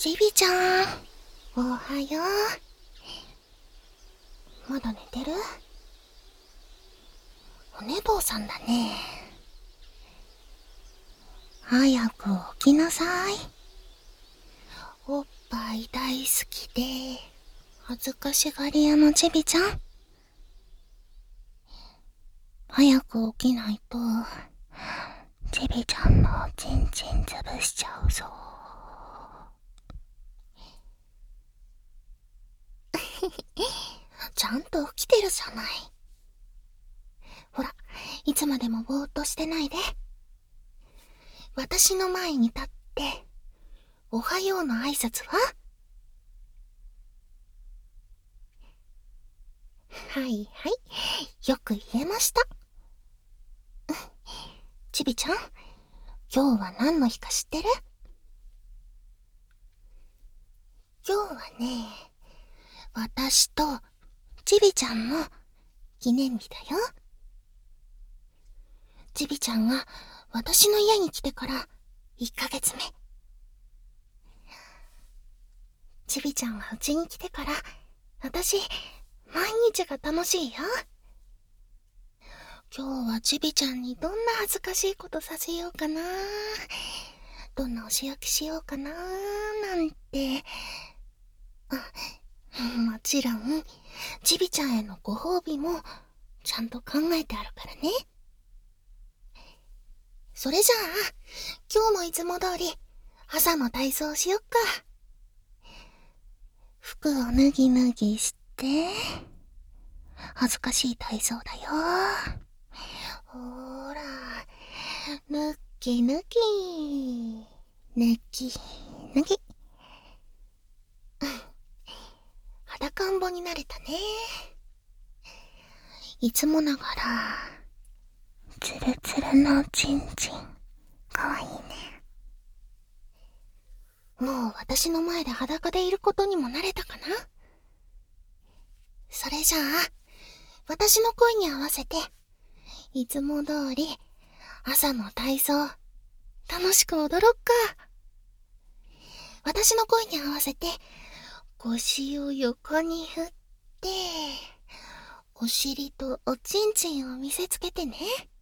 ちびちゃん、おはよう。まだ寝てる？お寝坊さんだね。早く起きなさい。おっぱい大好きで恥ずかしがり屋のちびちゃん。早く起きないとちびちゃんのおちんちん潰しちゃうぞ。ちゃんと起きてるじゃない。ほら、いつまでもぼーっとしてないで。私の前に立って、おはようの挨拶は？はいはい、よく言えました。ちびちゃん、今日は何の日か知ってる？今日はね、私とちびちゃんの記念日だよ。ちびちゃんが私の家に来てから1ヶ月目。ちびちゃんがうちに来てから、私、毎日が楽しいよ。今日はちびちゃんにどんな恥ずかしいことさせようかな、どんなお仕置きしようかななんて。もちろんちびちゃんへのご褒美もちゃんと考えてあるからね。それじゃあ今日もいつも通り朝の体操しよっか。服を脱ぎ脱ぎして恥ずかしい体操だよ。ほーら、脱ぎ脱ぎ脱ぎ脱ぎ。裸んぼになれたね。いつもながらツルツルのチンチンかわいいね。もう私の前で裸でいることにも慣れたかな。それじゃあ私の声に合わせていつも通り朝の体操楽しく踊ろっか。私の声に合わせて腰を横に振ってお尻とおちんちんを見せつけてね。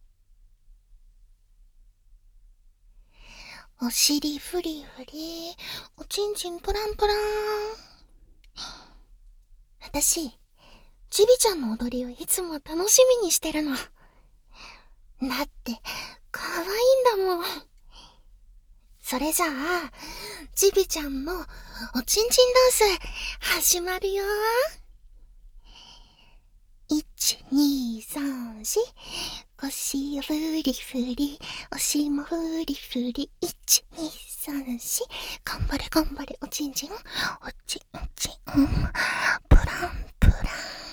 お尻フリフリ、おちんちんプランプラン。私、ちびちゃんの踊りをいつも楽しみにしてるの。だって、可愛いんだもん。それじゃあ、ちびちゃんのおちんちんダンス、始まるよ。1、2、3、4、腰をフリフリ、おしもフリフリ、1、2、3、4、頑張れ頑張れ、おちんちん、おちんちん、プランプラン。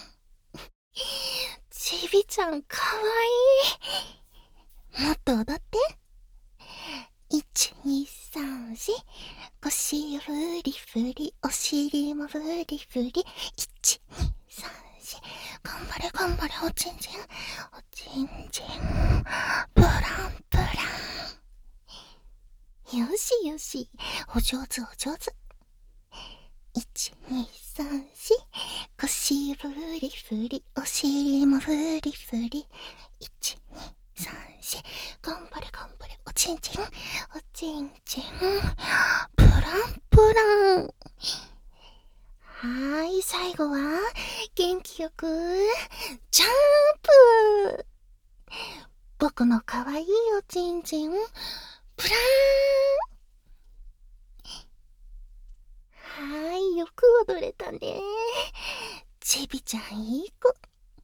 ちびちゃんかわいい。もっと踊って。1、2、3、4、腰をフリフリ、お尻もフリフリ、1、2、3、4、頑張れ頑張れ、おちんちん、おちんちん、プランプラン。よしよし、お上手お上手。1、2、3、4、腰をフリフリ、お尻もフリフリ、1、2、3、4、頑張れ頑張れ、おちんちん、おちんちん、プランプラン。はーい、最後は元気よくジャンプ。僕のかわいいおちんちん、プラン。はーい、よく踊れたね。ちびちゃんいい子。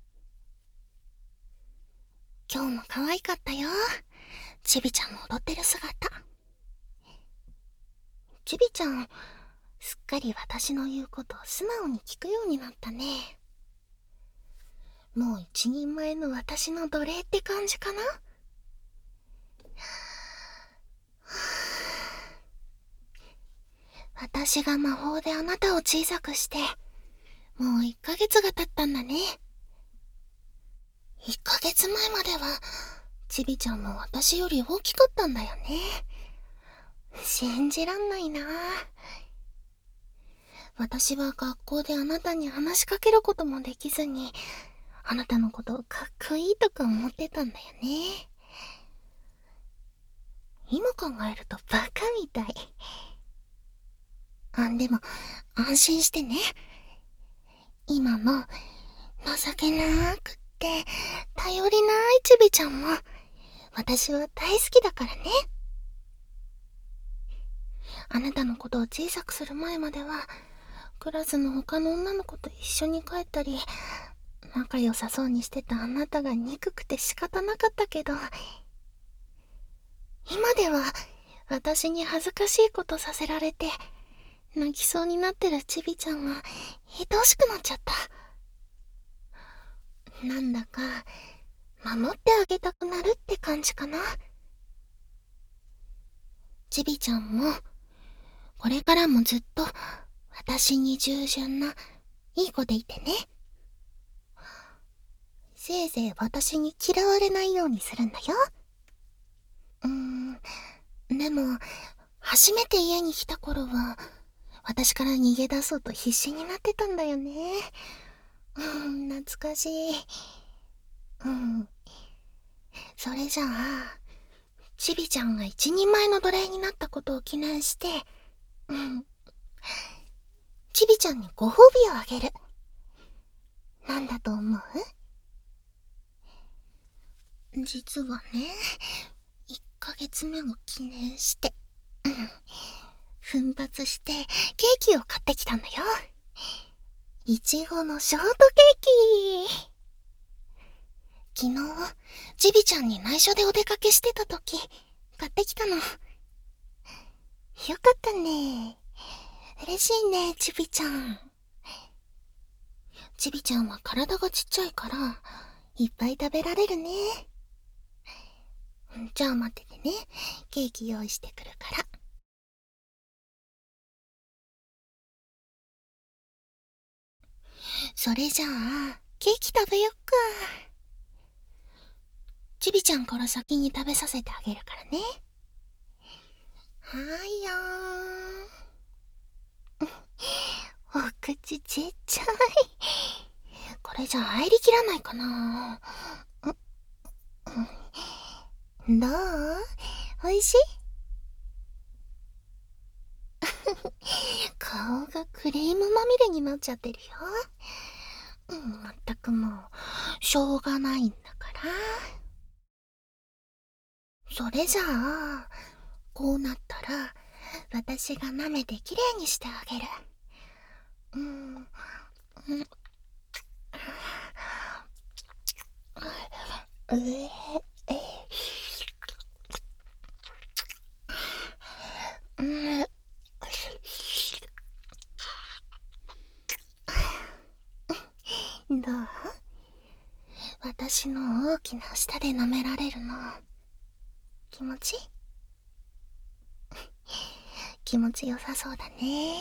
今日も可愛かったよ。ちびちゃんの踊ってる姿。ちびちゃん、すっかり私の言うことを素直に聞くようになったね。もう一人前の私の奴隷って感じかな。私が魔法であなたを小さくしてもう1ヶ月が経ったんだね。1ヶ月前まではちびちゃんも私より大きかったんだよね。信じらんないな。 私は学校であなたに話しかけることもできずに、あなたのことをかっこいいとか思ってたんだよね。今考えるとバカみたい。でも、安心してね。今も、情けなくって、頼りないちびちゃんも、私は大好きだからね。あなたのことを小さくする前までは、クラスの他の女の子と一緒に帰ったり、仲良さそうにしてたあなたが憎くて仕方なかったけど、今では私に恥ずかしいことさせられて、泣きそうになってるちびちゃんが愛おしくなっちゃった。なんだか、守ってあげたくなるって感じかな。ちびちゃんも、これからもずっと私に従順ないい子でいてね。せいぜい私に嫌われないようにするんだよ。でも、初めて家に来た頃は、私から逃げ出そうと必死になってたんだよね。懐かしい。それじゃあ、ちびちゃんが一人前の奴隷になったことを記念して、ちびちゃんにご褒美をあげる。なんだと思う？実はね、1ヶ月目を記念して、奮発してケーキを買ってきたんだよ。いちごのショートケーキ。昨日、ちびちゃんに内緒でお出かけしてた時、買ってきたの。よかったね。嬉しいね、ちびちゃん。ちびちゃんは体がちっちゃいから、いっぱい食べられるね。じゃあ待っててね。ケーキ用意してくるから。それじゃあ、ケーキ食べよっか。ちびちゃんから先に食べさせてあげるからね。はーいよー。お口ちっちゃい。これじゃ入りきらないかな。どう？おいしい？顔がクリームまみれになっちゃってるよ。まったくもう、しょうがないんだから。それじゃあ、こうなったら、私が舐めてきれいにしてあげる。どう？私の大きな舌で舐められるの、気持ちいい？気持ちよさそうだね。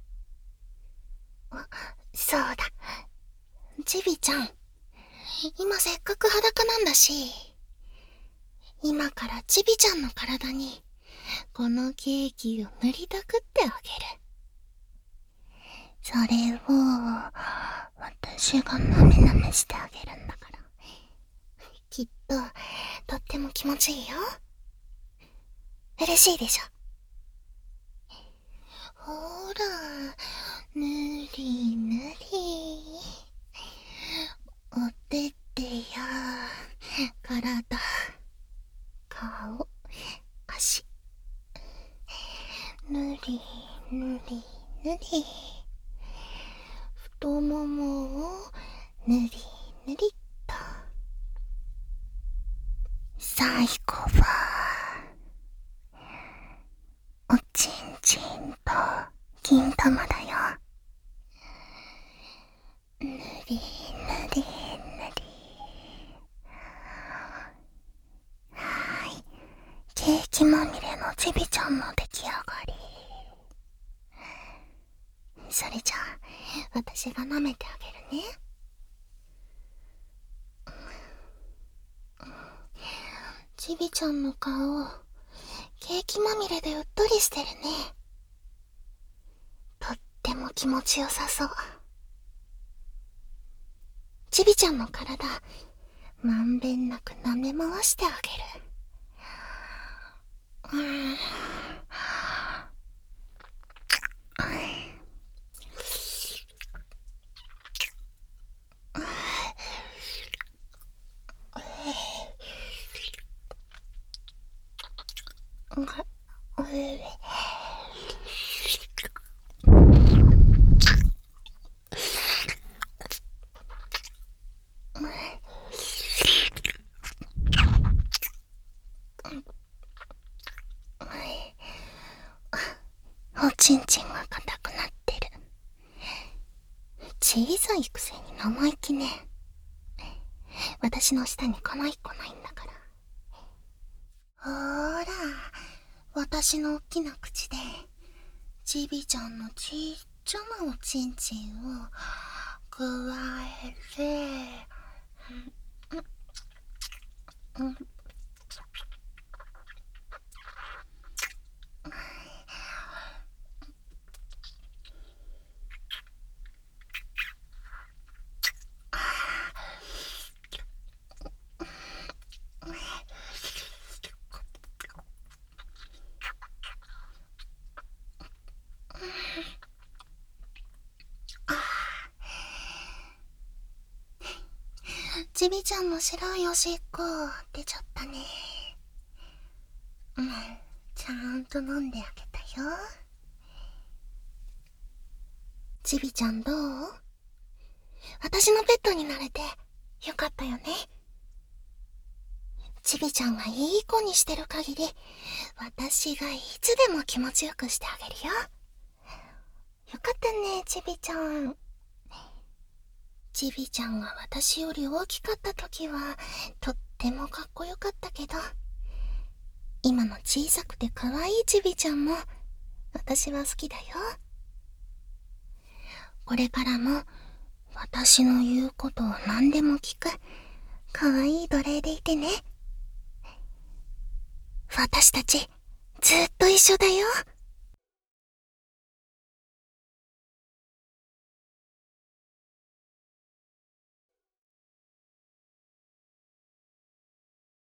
そうだ。ちびちゃん、今せっかく裸なんだし、今からちびちゃんの体に、このケーキを塗りたくってあげる。それを、私がなめなめしてあげるんだから。きっと、とっても気持ちいいよ。嬉しいでしょ。ほら、ぬりぬり。おててや、体、顔、足。ぬりぬりぬり。太ももをぬりぬりっと。最後は、おちんちんと金玉だよ。ぬりぬりぬり。はい、ケーキまみれのちびちゃんの出来上がり。それじゃあ、私が舐めてあげるね。ちびちゃんの顔、ケーキまみれでうっとりしてるね。とっても気持ちよさそう。ちびちゃんの体、まんべんなく舐め回してあげる。おちんちんが硬くなってる。小さいくせに生意気ね。私の下にこの一個ないんだから。ほーら、私の大きな口でちびちゃんのちっちゃなおちんちんをくわえて、ちびちゃんの白いおしっこ出ちゃったね。ちゃんと飲んであげたよ。ちびちゃんどう？私のペットになれてよかったよね。ちびちゃんがいい子にしてる限り、私がいつでも気持ちよくしてあげるよ。よかったね、ちびちゃん。ちびちゃんが私より大きかった時はとってもかっこよかったけど、今の小さくて可愛いちびちゃんも私は好きだよ。これからも私の言うことを何でも聞く可愛い奴隷でいてね。私たちずっと一緒だよ。